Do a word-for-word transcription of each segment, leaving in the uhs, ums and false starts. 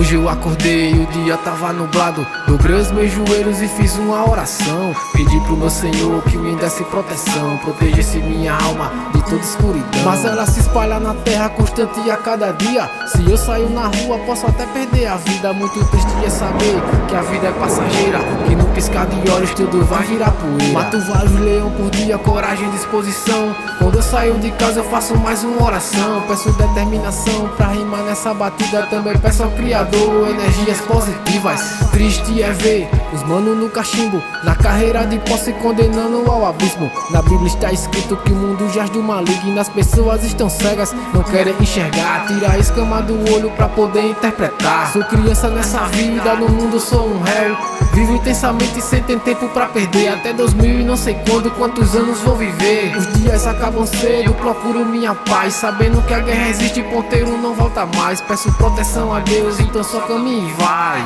Hoje eu acordei e o dia tava nublado. Dobrei os meus joelhos e fiz uma oração. Pedi pro meu Senhor que me desse proteção, protegesse minha alma de toda escuridão. Mas ela se espalha na terra constante a cada dia. Se eu sair na rua posso até perder a vida. Muito triste é saber que a vida é passageira, que no piscar de olhos tudo vai virar poeira. Mato vários leão por dia, coragem e disposição. Quando eu saio de casa eu faço mais uma oração. Peço determinação pra rimar nessa batida. Também peço ao Criador energias positivas. Triste é ver os mano no cachimbo, na carreira de posse condenando ao abismo. Na Bíblia está escrito que o mundo jaz do maligno. As pessoas estão cegas, não querem enxergar. Tira a escama do olho pra poder interpretar. Sou criança nessa vida, no mundo sou um réu. Vivo intensamente sem ter tempo pra perder. Até dois mil e não sei quando, quantos anos vou viver. Os dias acabam cedo, procuro minha paz, sabendo que a guerra existe, ponteiro não volta mais. Peço proteção a Deus, então só caminho e vai.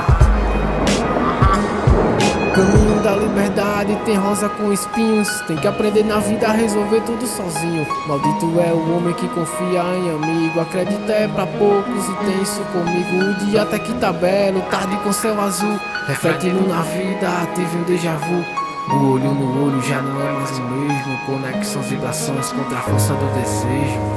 Caminho da liberdade tem rosa com espinhos. Tem que aprender na vida a resolver tudo sozinho. Maldito é o homem que confia em amigo. Acredita é pra poucos e tem isso comigo. O dia até que tá belo, tarde com céu azul. Refletindo na vida, tive um déjà vu. O olho no olho já não é mais o mesmo. Conexões, vibrações contra a força do desejo.